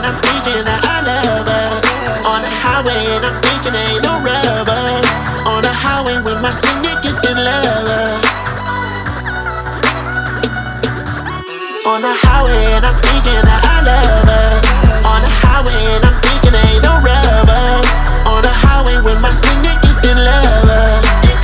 I'm thinking that I love her. On the highway and I'm thinking ain't no rubber. On the highway with my significant lover. On the highway and I'm thinking that I love her. On the highway and I'm thinking ain't no rubber. On the highway with my significant lover.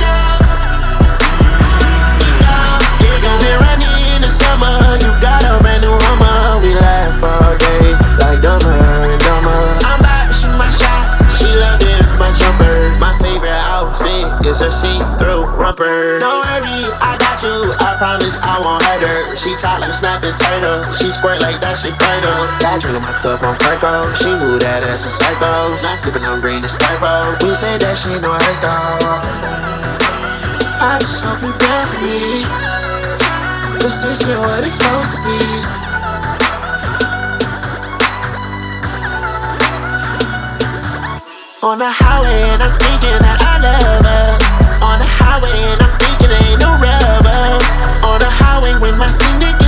You've been running in the summer, you got a brand new Hummer. We laugh all day like Dumber and Dumber. I'm about to shoot my shot, she loving my jumper. My favorite outfit is her see-through romper. Don't worry, I got you, I promise I won't hurt her. She tight like a snapping turtle, she squirt like that shit fertile. Got drink in my cup on Perco, she moved that ass in circles. Not sipping on green and Sturbo, we say that she no hurt though. I just hope you down for me. This is shit what it's supposed to be. On the highway and I'm thinking that I love her. On the highway and I'm thinking ain't no rubber. On the highway with my significant